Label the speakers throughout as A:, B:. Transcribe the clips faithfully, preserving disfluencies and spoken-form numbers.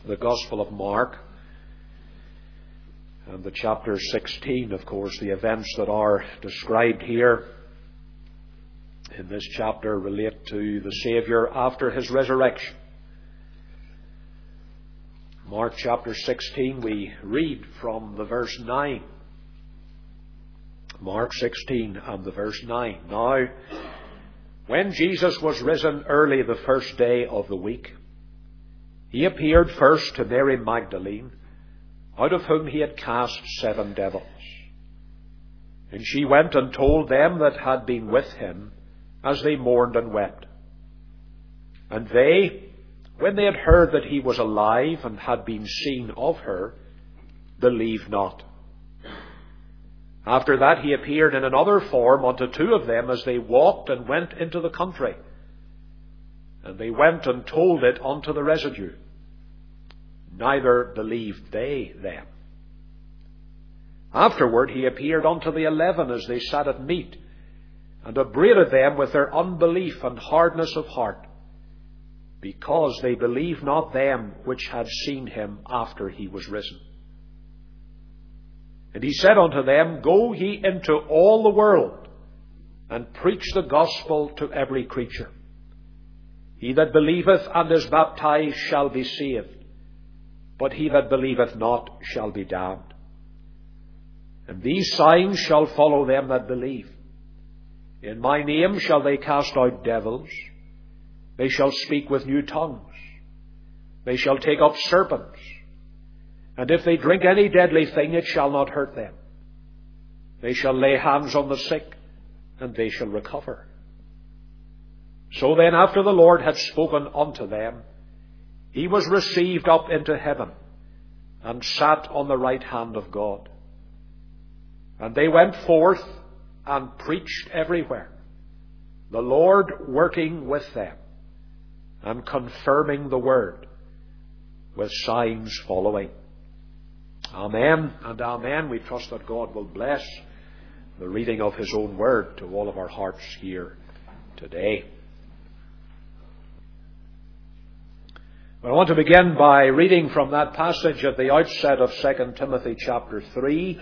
A: the Gospel of Mark. And the chapter sixteen, of course, the events that are described here in this chapter relate to the Saviour after his resurrection. Mark chapter sixteen, we read from the verse nine. Mark sixteen and the verse nine. Now, when Jesus was risen early the first day of the week, he appeared first to Mary Magdalene, out of whom he had cast seven devils. And she went and told them that had been with him, as they mourned and wept. And they, when they had heard that he was alive and had been seen of her, believed not. After that he appeared in another form unto two of them as they walked and went into the country. And they went and told it unto the residue. Neither believed they them. Afterward he appeared unto the eleven as they sat at meat, and upbraided them with their unbelief and hardness of heart, because they believed not them which had seen him after he was risen. And he said unto them, Go ye into all the world, and preach the gospel to every creature. He that believeth and is baptized shall be saved, but he that believeth not shall be damned. And these signs shall follow them that believe. In my name shall they cast out devils. They shall speak with new tongues. They shall take up serpents. And if they drink any deadly thing, it shall not hurt them. They shall lay hands on the sick, and they shall recover. So then, after the Lord had spoken unto them, he was received up into heaven, and sat on the right hand of God. And they went forth and preached everywhere, the Lord working with them, and confirming the word, with signs following. Amen and amen. We trust that God will bless the reading of his own word to all of our hearts here today. I want to begin by reading from that passage at the outset of Second Timothy chapter three.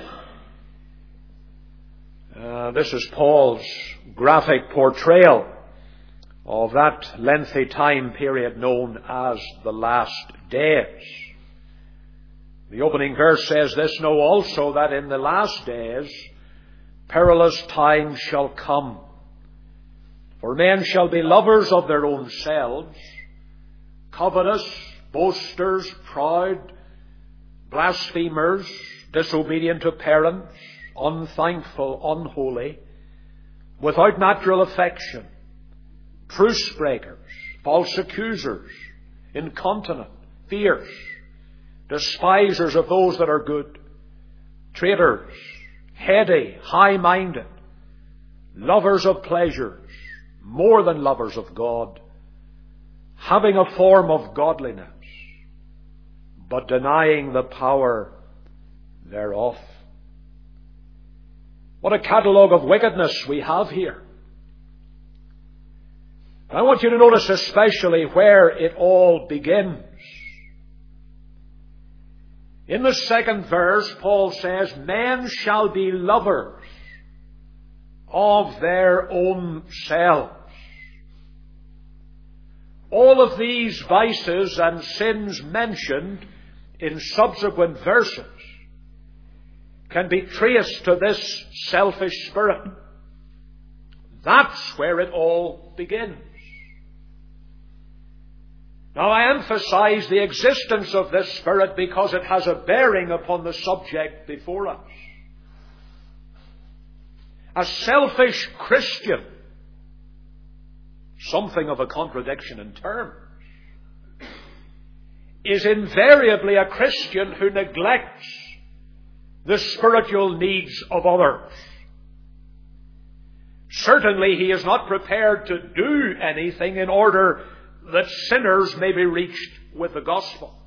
A: Uh, this is Paul's graphic portrayal of that lengthy time period known as the last days. The opening verse says this, Know also that in the last days perilous times shall come. For men shall be lovers of their own selves, covetous, boasters, proud, blasphemers, disobedient to parents, unthankful, unholy, without natural affection, truce breakers, false accusers, incontinent, fierce, despisers of those that are good, traitors, heady, high-minded, lovers of pleasures, more than lovers of God, having a form of godliness, but denying the power thereof. What a catalogue of wickedness we have here. I want you to notice especially where it all begins. In the second verse, Paul says, Men shall be lovers of their own selves. All of these vices and sins mentioned in subsequent verses can be traced to this selfish spirit. That's where it all begins. Now, I emphasize the existence of this spirit because it has a bearing upon the subject before us. A selfish Christian, something of a contradiction in terms, is invariably a Christian who neglects the spiritual needs of others. Certainly he is not prepared to do anything in order that sinners may be reached with the gospel.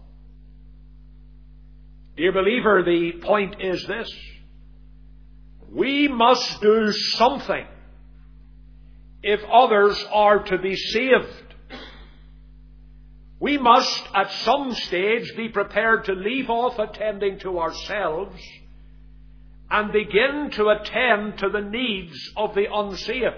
A: Dear believer, the point is this. We must do something if others are to be saved. We must at some stage be prepared to leave off attending to ourselves and begin to attend to the needs of the unsaved.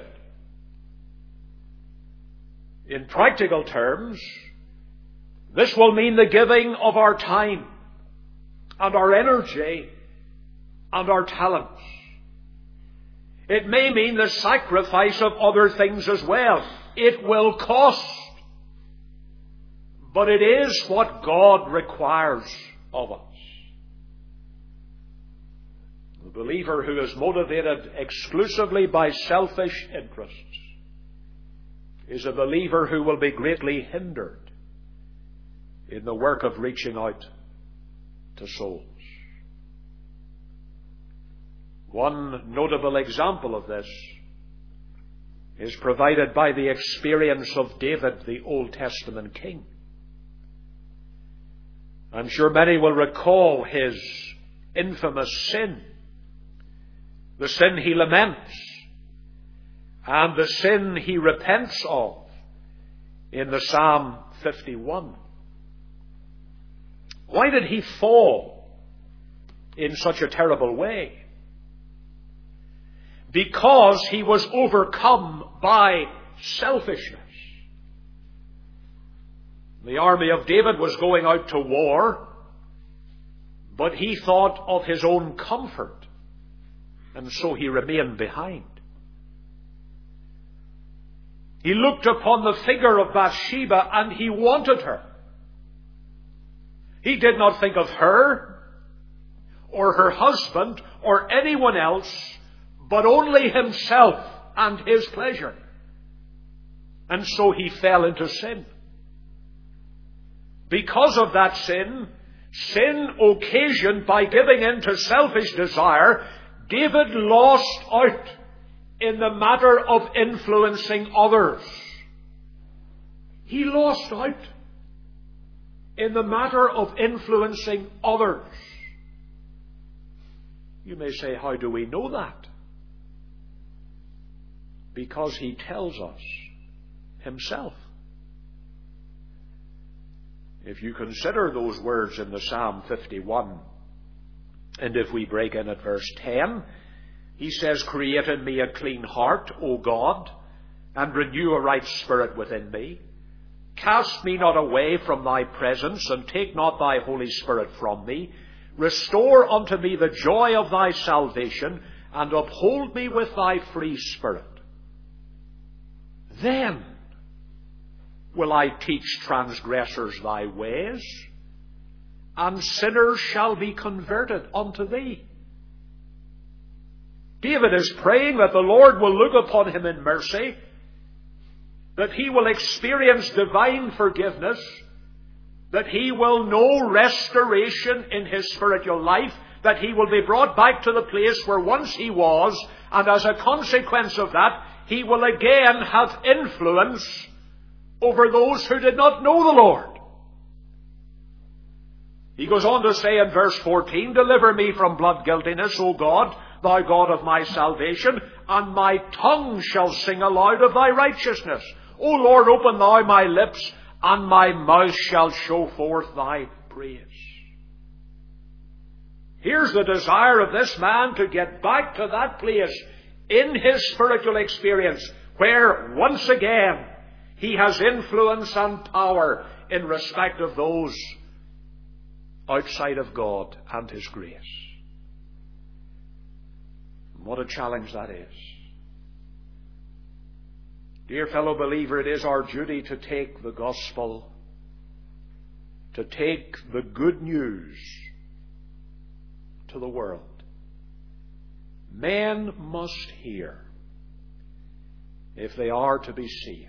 A: In practical terms, this will mean the giving of our time and our energy and our talents. It may mean the sacrifice of other things as well. It will cost. But it is what God requires of us. The believer who is motivated exclusively by selfish interests is a believer who will be greatly hindered in the work of reaching out to souls. One notable example of this is provided by the experience of David, the Old Testament king. I'm sure many will recall his infamous sin, the sin he laments, and the sin he repents of in the Psalm fifty-one. Why did he fall in such a terrible way? Because he was overcome by selfishness. The army of David was going out to war, but he thought of his own comfort, and so he remained behind. He looked upon the figure of Bathsheba and he wanted her. He did not think of her or her husband or anyone else, but only himself and his pleasure. And so he fell into sin. Because of that sin, sin occasioned by giving in to selfish desire, David lost out in the matter of influencing others. He lost out in the matter of influencing others. You may say, how do we know that? Because he tells us himself. If you consider those words in the Psalm fifty-one, and if we break in at verse ten, he says, "Create in me a clean heart, O God, and renew a right spirit within me. Cast me not away from thy presence, and take not thy Holy Spirit from me. Restore unto me the joy of thy salvation, and uphold me with thy free spirit. Then will I teach transgressors thy ways, and sinners shall be converted unto thee." David is praying that the Lord will look upon him in mercy, that he will experience divine forgiveness, that he will know restoration in his spiritual life, that he will be brought back to the place where once he was, and as a consequence of that, he will again have influence over those who did not know the Lord. He goes on to say in verse fourteen, "Deliver me from blood guiltiness, O God, thou God of my salvation, and my tongue shall sing aloud of thy righteousness. O Lord, open thou my lips, and my mouth shall show forth thy praise." Here's the desire of this man to get back to that place in his spiritual experience where once again he has influence and power in respect of those outside of God and his grace. What a challenge that is. Dear fellow believer, it is our duty to take the gospel, to take the good news to the world. Men must hear if they are to be saved.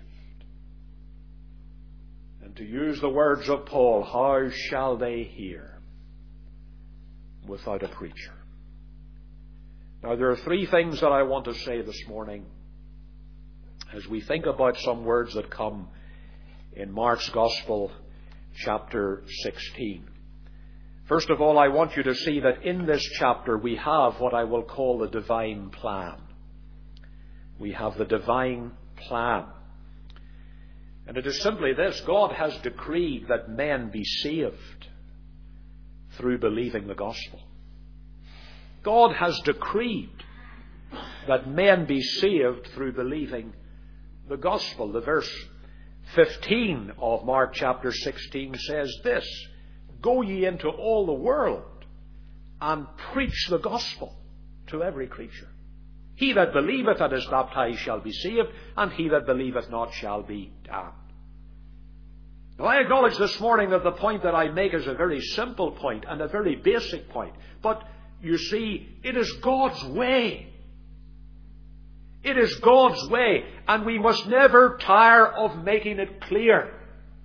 A: And to use the words of Paul, how shall they hear without a preacher? Now, there are three things that I want to say this morning as we think about some words that come in Mark's Gospel, chapter sixteen. First of all, I want you to see that in this chapter we have what I will call the divine plan. We have the divine plan. And it is simply this: God has decreed that men be saved through believing the gospel. God has decreed that men be saved through believing the gospel. The verse fifteen of Mark chapter sixteen says this: "Go ye into all the world and preach the gospel to every creature. He that believeth and is baptized shall be saved, and he that believeth not shall be damned." Now, I acknowledge this morning that the point that I make is a very simple point and a very basic point. But you see, it is God's way. It is God's way, and we must never tire of making it clear.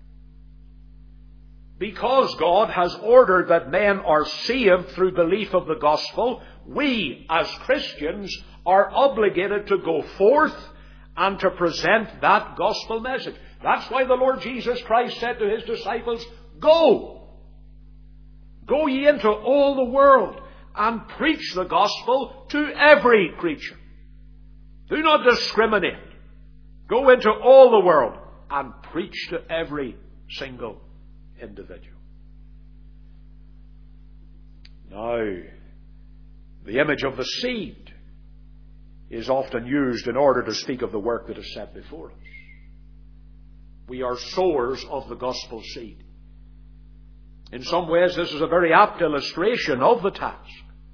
A: Because God has ordered that men are saved through belief of the gospel, we as Christians are obligated to go forth and to present that gospel message. That's why the Lord Jesus Christ said to his disciples, "Go! Go ye into all the world and preach the gospel to every creature." Do not discriminate. Go into all the world and preach to every single individual. Now, the image of the seed is often used in order to speak of the work that is set before us. We are sowers of the gospel seed. In some ways, this is a very apt illustration of the task.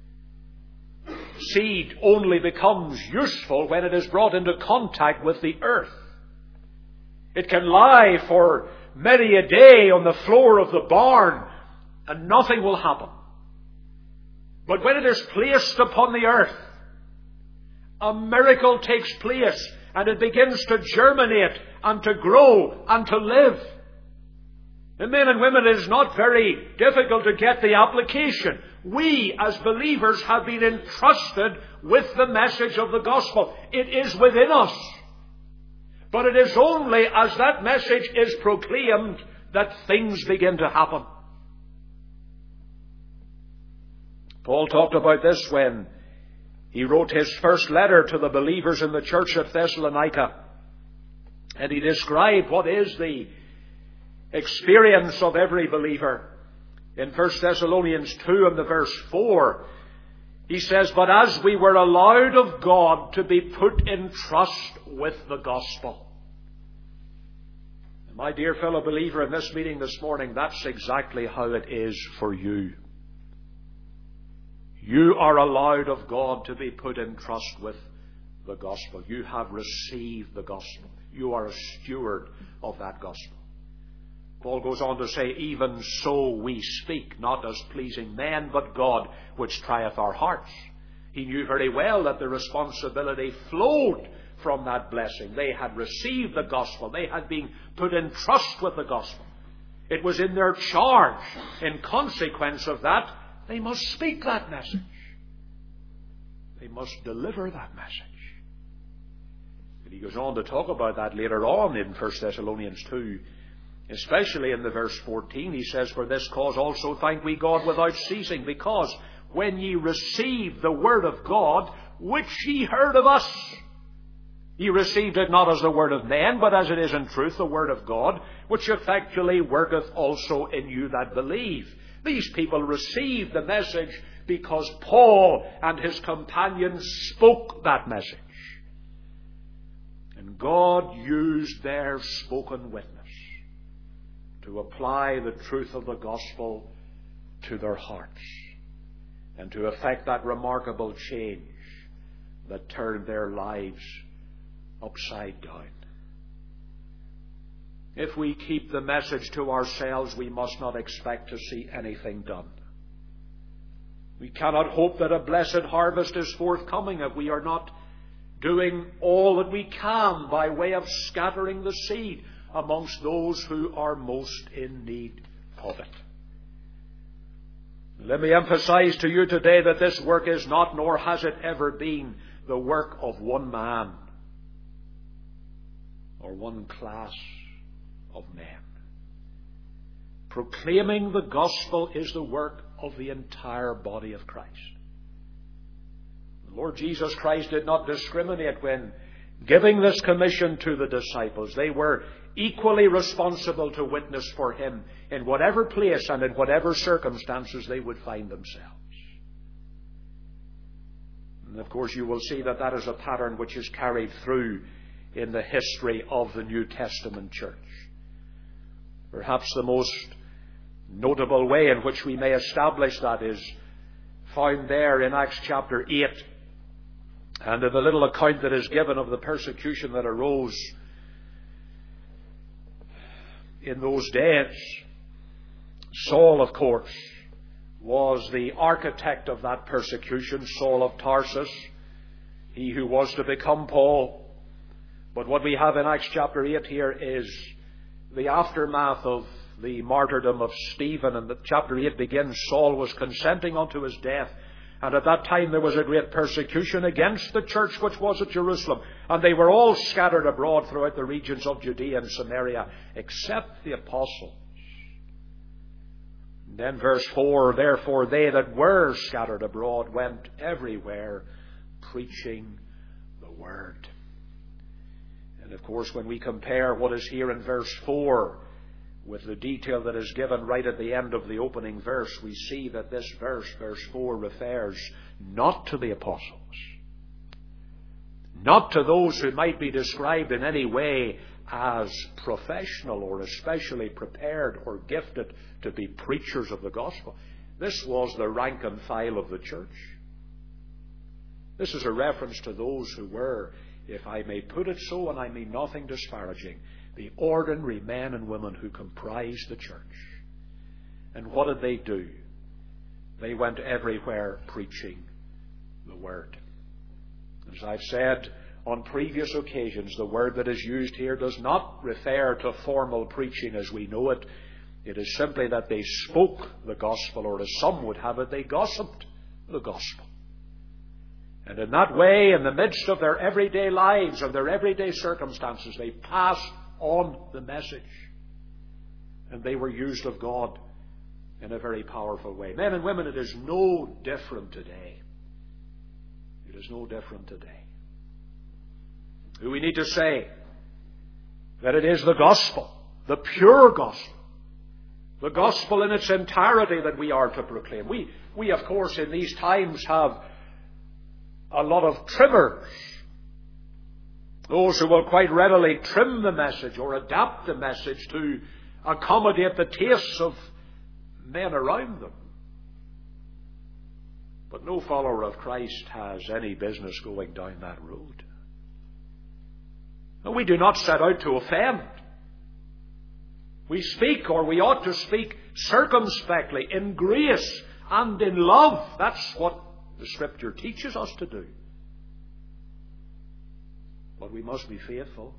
A: Seed only becomes useful when it is brought into contact with the earth. It can lie for many a day on the floor of the barn and nothing will happen. But when it is placed upon the earth, a miracle takes place and it begins to germinate and to grow and to live. And men and women, it is not very difficult to get the application. We, as believers, have been entrusted with the message of the gospel. It is within us. But it is only as that message is proclaimed that things begin to happen. Paul talked about this when he wrote his first letter to the believers in the church at Thessalonica. And he described what is the experience of every believer. In First Thessalonians two and the verse four, he says, "But as we were allowed of God to be put in trust with the gospel." And my dear fellow believer, in this meeting this morning, that's exactly how it is for you. You are allowed of God to be put in trust with the gospel. You have received the gospel. You are a steward of that gospel. Paul goes on to say, "Even so we speak, not as pleasing men, but God, which trieth our hearts." He knew very well that the responsibility flowed from that blessing. They had received the gospel. They had been put in trust with the gospel. It was in their charge. In consequence of that, they must speak that message. They must deliver that message. And he goes on to talk about that later on in First Thessalonians two. Especially in the verse fourteen, he says, "For this cause also thank we God without ceasing, because when ye received the word of God, which ye heard of us, ye received it not as the word of men, but as it is in truth the word of God, which effectually worketh also in you that believe." These people received the message because Paul and his companions spoke that message. And God used their spoken witness to apply the truth of the gospel to their hearts and to effect that remarkable change that turned their lives upside down. If we keep the message to ourselves, we must not expect to see anything done. We cannot hope that a blessed harvest is forthcoming if we are not doing all that we can by way of scattering the seed amongst those who are most in need of it. Let me emphasize to you today that this work is not, nor has it ever been, the work of one man or one class of men. Proclaiming the gospel is the work of the entire body of Christ. The Lord Jesus Christ did not discriminate when giving this commission to the disciples. They were equally responsible to witness for Him in whatever place and in whatever circumstances they would find themselves. And of course you will see that that is a pattern which is carried through in the history of the New Testament church. Perhaps the most notable way in which we may establish that is found there in Acts chapter eight, and in the little account that is given of the persecution that arose in those days. Saul, of course, was the architect of that persecution, Saul of Tarsus, he who was to become Paul. But what we have in Acts chapter eight here is the aftermath of the martyrdom of Stephen. And the chapter eight begins, Saul was consenting unto his death. And at that time there was a great persecution against the church which was at Jerusalem. And they were all scattered abroad throughout the regions of Judea and Samaria, except the apostles. And then verse four, therefore they that were scattered abroad went everywhere preaching the word. And of course, when we compare what is here in verse four with the detail that is given right at the end of the opening verse, we see that this verse, verse four, refers not to the apostles, not to those who might be described in any way as professional or especially prepared or gifted to be preachers of the gospel. This was the rank and file of the church. This is a reference to those who were, if I may put it so, and I mean nothing disparaging, the ordinary men and women who comprised the church. And what did they do? They went everywhere preaching the word. As I've said on previous occasions, the word that is used here does not refer to formal preaching as we know it. It is simply that they spoke the gospel, or as some would have it, they gossiped the gospel. And in that way, in the midst of their everyday lives and their everyday circumstances, they passed on the message. And they were used of God in a very powerful way. Men and women, it is no different today. It is no different today. Do we need to say that it is the gospel, the pure gospel, the gospel in its entirety that we are to proclaim? We, we of course, in these times have a lot of trimmers. Those who will quite readily trim the message or adapt the message to accommodate the tastes of men around them. But no follower of Christ has any business going down that road. No, we do not set out to offend. We speak, or we ought to speak, circumspectly, in grace and in love. That's what the Scripture teaches us to do. But we must be faithful.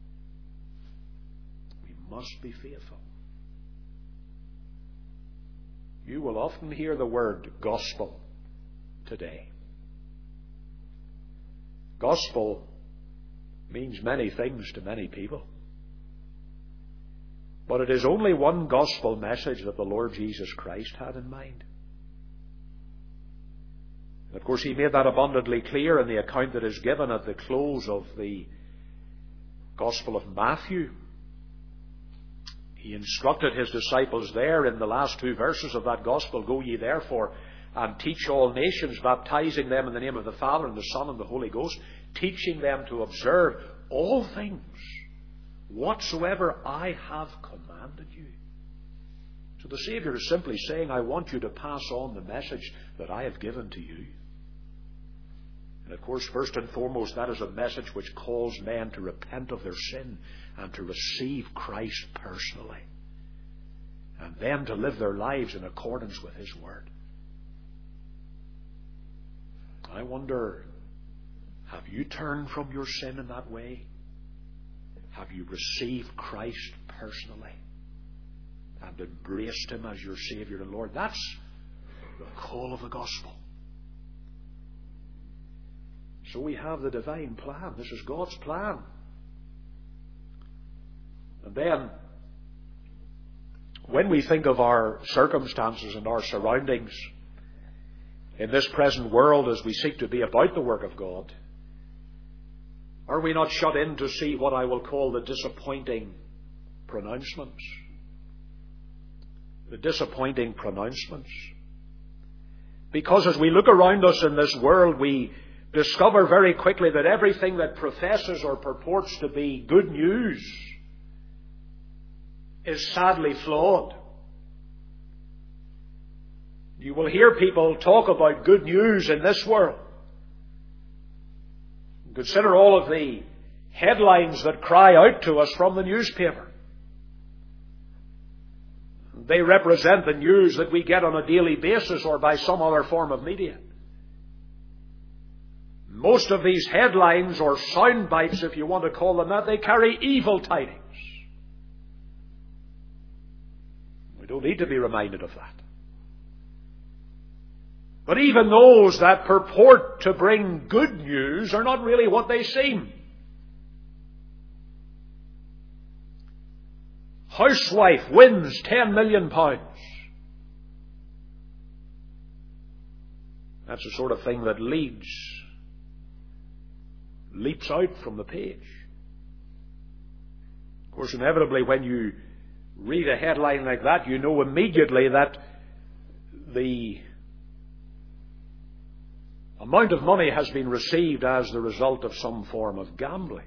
A: We must be faithful. You will often hear the word gospel today. Gospel means many things to many people. But it is only one gospel message that the Lord Jesus Christ had in mind. And of course, He made that abundantly clear in the account that is given at the close of the Gospel of Matthew. He instructed His disciples there in the last two verses of that Gospel, go ye therefore and teach all nations, baptizing them in the name of the Father and the Son and the Holy Ghost, teaching them to observe all things whatsoever I have commanded you. So the Saviour is simply saying, I want you to pass on the message that I have given to you. And of course, first and foremost, that is a message which calls men to repent of their sin and to receive Christ personally, and then to live their lives in accordance with His Word. I wonder, have you turned from your sin in that way? Have you received Christ personally and embraced Him as your Saviour and Lord? That's the call of the gospel. So we have the divine plan. This is God's plan. And then, when we think of our circumstances and our surroundings in this present world as we seek to be about the work of God, are we not shut in to see what I will call the disappointing pronouncements, the disappointing pronouncements. Because as we look around us in this world, we discover very quickly that everything that professes or purports to be good news is sadly flawed. You will hear people talk about good news in this world. Consider all of the headlines that cry out to us from the newspaper. They represent the news that we get on a daily basis or by some other form of media. Most of these headlines, or sound bites if you want to call them that, they carry evil tidings. We don't need to be reminded of that. But even those that purport to bring good news are not really what they seem. Housewife wins ten million pounds. That's the sort of thing that leads, leaps out from the page. Of course, inevitably when you read a headline like that, you know immediately that the amount of money has been received as the result of some form of gambling.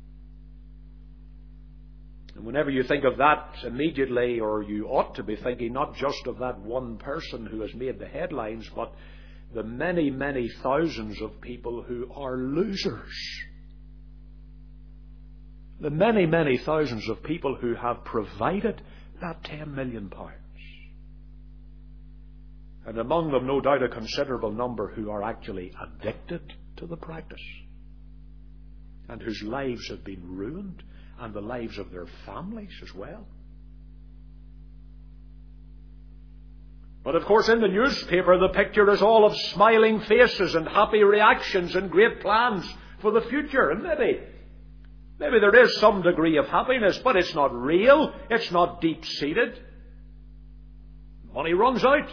A: And whenever you think of that immediately, or you ought to be thinking not just of that one person who has made the headlines, but the many, many thousands of people who are losers. The many, many thousands of people who have provided that ten million pounds. And among them, no doubt, a considerable number who are actually addicted to the practice and whose lives have been ruined, and the lives of their families as well. But of course, in the newspaper, the picture is all of smiling faces and happy reactions and great plans for the future. And maybe, maybe there is some degree of happiness, but it's not real. It's not deep-seated. Money runs out.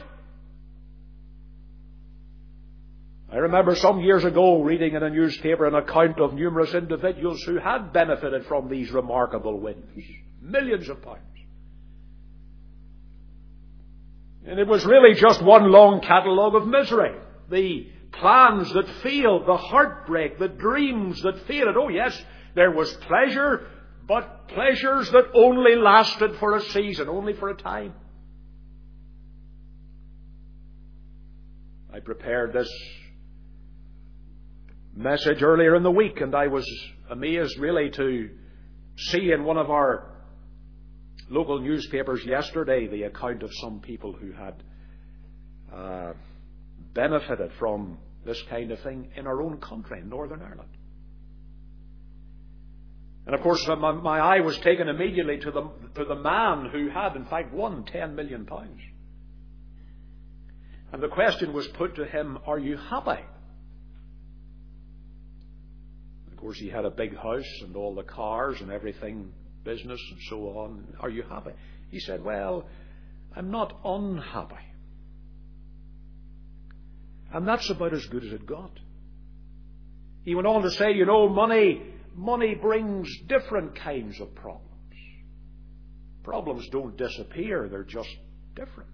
A: I remember some years ago reading in a newspaper an account of numerous individuals who had benefited from these remarkable wins. Millions of pounds. And it was really just one long catalogue of misery. The plans that failed, the heartbreak, the dreams that faded. Oh yes, there was pleasure, but pleasures that only lasted for a season, only for a time. I prepared this message earlier in the week, and I was amazed really to see in one of our local newspapers yesterday the account of some people who had uh, benefited from this kind of thing in our own country, in Northern Ireland. And of course my, my eye was taken immediately to the, to the man who had in fact won ten million pounds. And the question was put to him, are you happy? Of course, he had a big house and all the cars and everything, business and so on. Are you happy? He said, well, I'm not unhappy. And that's about as good as it got. He went on to say, you know, money, money brings different kinds of problems. Problems don't disappear, they're just different.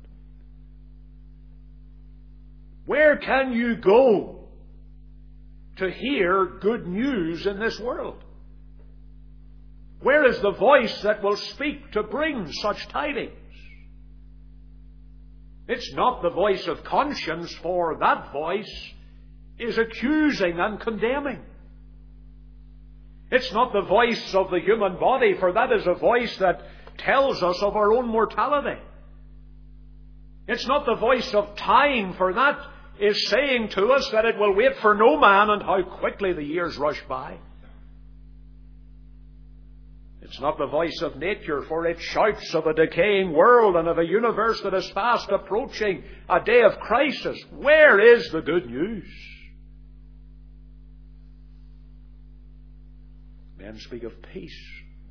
A: Where can you go to hear good news in this world? Where is the voice that will speak to bring such tidings? It's not the voice of conscience, for that voice is accusing and condemning. It's not the voice of the human body, for that is a voice that tells us of our own mortality. It's not the voice of time, for that is saying to us that it will wait for no man and how quickly the years rush by. It's not the voice of nature, for it shouts of a decaying world and of a universe that is fast approaching a day of crisis. Where is the good news? Men speak of peace.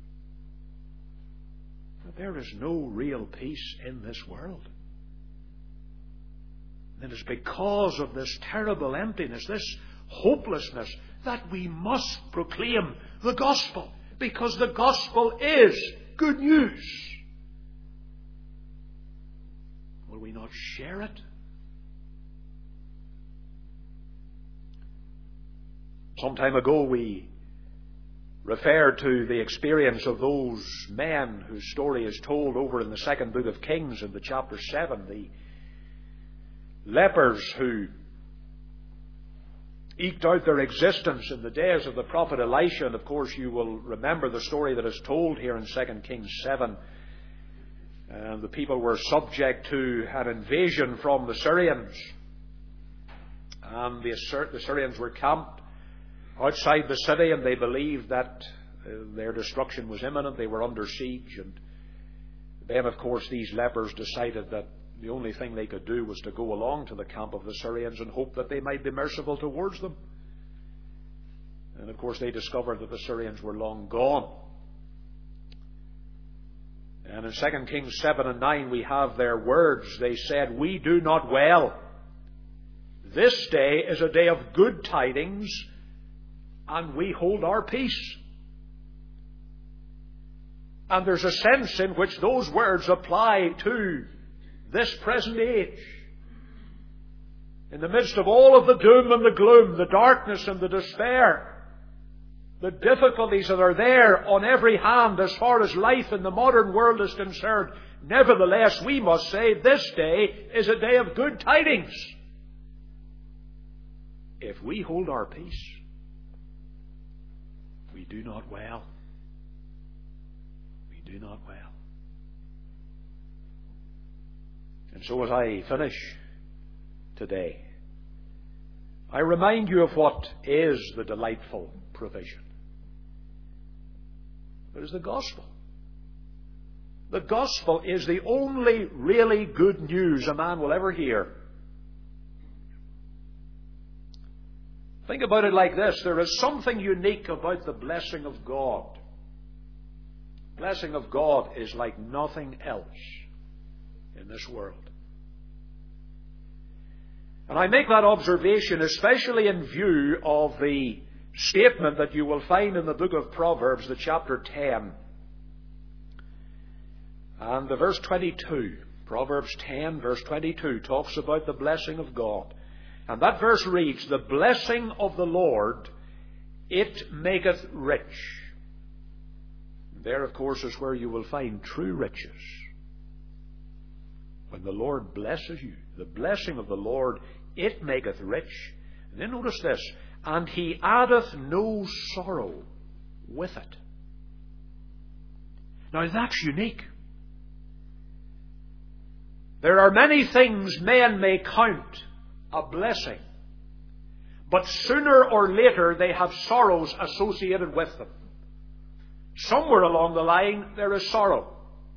A: But there is no real peace in this world. And it is because of this terrible emptiness, this hopelessness, that we must proclaim the gospel. Because the gospel is good news. Will we not share it? Some time ago we referred to the experience of those men whose story is told over in the second book of Kings in the chapter seven, the lepers who eked out their existence in the days of the prophet Elisha. And of course you will remember the story that is told here in second Kings seven. And the people were subject to an invasion from the Syrians. And the, the Syrians were camped outside the city, and they believed that uh, their destruction was imminent. They were under siege. And then, of course, these lepers decided that the only thing they could do was to go along to the camp of the Syrians and hope that they might be merciful towards them. And, of course, they discovered that the Syrians were long gone. And in second Kings seven and nine we have their words. They said, "We do not well. This day is a day of good tidings, and we hold our peace." And there's a sense in which those words apply to this present age. In the midst of all of the doom and the gloom, the darkness and the despair, the difficulties that are there on every hand as far as life in the modern world is concerned, nevertheless, we must say this day is a day of good tidings. If we hold our peace, we do not well. We do not well. And so as I finish today, I remind you of what is the delightful provision. It is the gospel. The gospel is the only really good news a man will ever hear. Think about it like this. There is something unique about the blessing of God. The blessing of God is like nothing else in this world. And I make that observation especially in view of the statement that you will find in the book of Proverbs, the chapter ten. And the verse twenty-two, Proverbs ten, verse twenty-two, talks about the blessing of God. And that verse reads, "The blessing of the Lord, it maketh rich." There, of course, is where you will find true riches. When the Lord blesses you, the blessing of the Lord, it maketh rich. And then notice this, "And he addeth no sorrow with it." Now that's unique. There are many things men may count a blessing, but sooner or later they have sorrows associated with them. Somewhere along the line there is sorrow.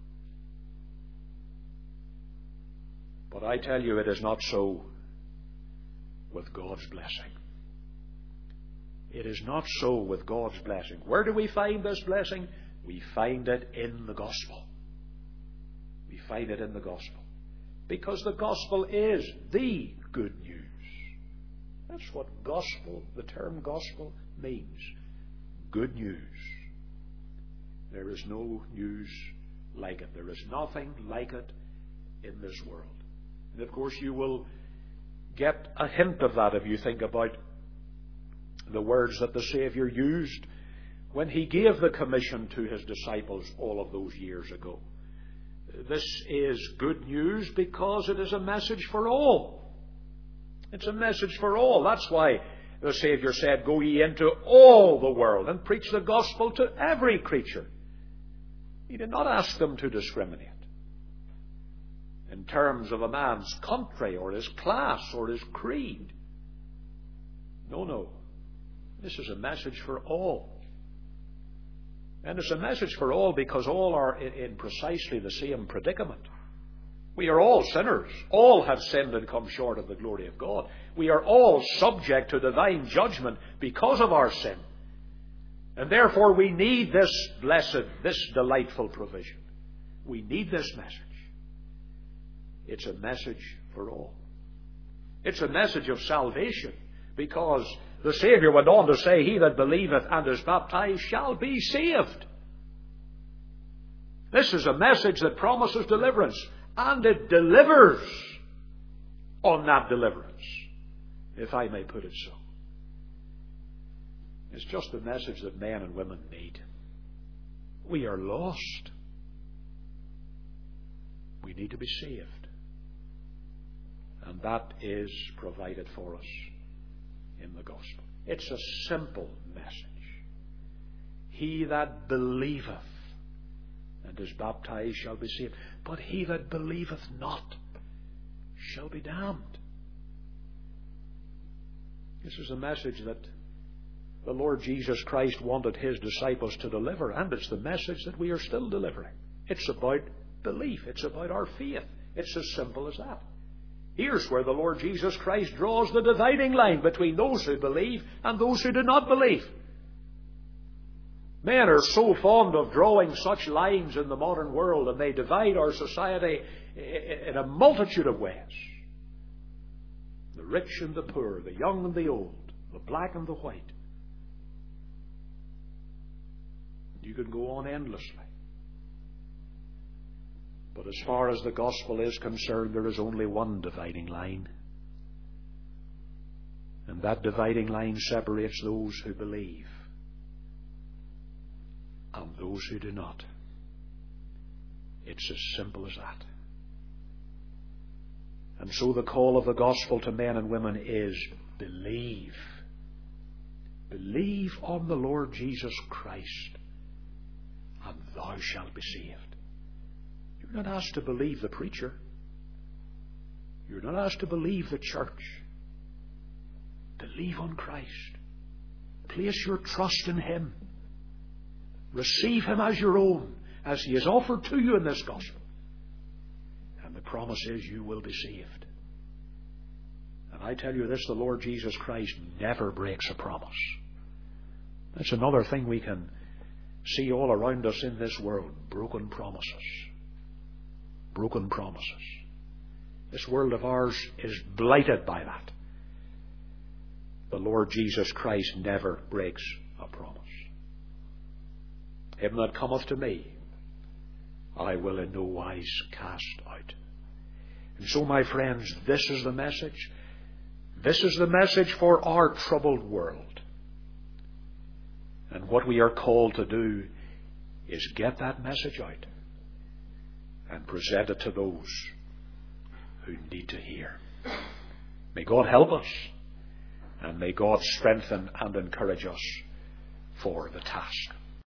A: But I tell you, it is not so with God's blessing. It is not so with God's blessing. Where do we find this blessing? We find it in the gospel. We find it in the gospel. Because the gospel is the good news. That's what gospel, the term gospel, means. Good news. There is no news like it. There is nothing like it in this world. And of course you will get a hint of that if you think about the words that the Saviour used when he gave the commission to his disciples all of those years ago. This is good news because it is a message for all. It's a message for all. That's why the Saviour said, "Go ye into all the world and preach the gospel to every creature." He did not ask them to discriminate in terms of a man's country or his class or his creed. No, no. This is a message for all. And it's a message for all because all are in precisely the same predicament. We are all sinners. All have sinned and come short of the glory of God. We are all subject to divine judgment because of our sin. And therefore we need this blessed, this delightful provision. We need this message. It's a message for all. It's a message of salvation because the Saviour went on to say, "He that believeth and is baptized shall be saved." This is a message that promises deliverance, and it delivers on that deliverance, if I may put it so. It's just the message that men and women need. We are lost. We need to be saved. And that is provided for us in the gospel. It's a simple message. He that believeth and is baptized shall be saved, but he that believeth not shall be damned. This is a message that the Lord Jesus Christ wanted his disciples to deliver, and it's the message that we are still delivering. It's about belief. It's about our faith. It's as simple as that. Here's where the Lord Jesus Christ draws the dividing line between those who believe and those who do not believe. Men are so fond of drawing such lines in the modern world, and they divide our society in a multitude of ways. The rich and the poor, the young and the old, the black and the white. You can go on endlessly. But as far as the gospel is concerned, there is only one dividing line. And that dividing line separates those who believe and those who do not. It's as simple as that. And so the call of the gospel to men and women is believe. Believe on the Lord Jesus Christ, and thou shalt be saved. You're not asked to believe the preacher. You're not asked to believe the church. Believe on Christ. Place your trust in Him. Receive Him as your own, as He is offered to you in this gospel. And the promise is you will be saved. And I tell you this, the Lord Jesus Christ never breaks a promise. That's another thing we can see all around us in this world. Broken promises. Broken promises. This world of ours is blighted by that. The Lord Jesus Christ never breaks a promise. Him that cometh to me, I will in no wise cast out. And so, my friends, this is the message. This is the message for our troubled world. And what we are called to do is get that message out and present it to those who need to hear. May God help us, and may God strengthen and encourage us for the task.